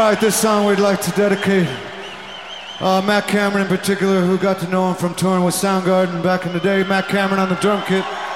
right, this song we'd like to dedicate Matt Cameron in particular, who got to know him from touring with Soundgarden back in the day. Matt Cameron on the drum kit.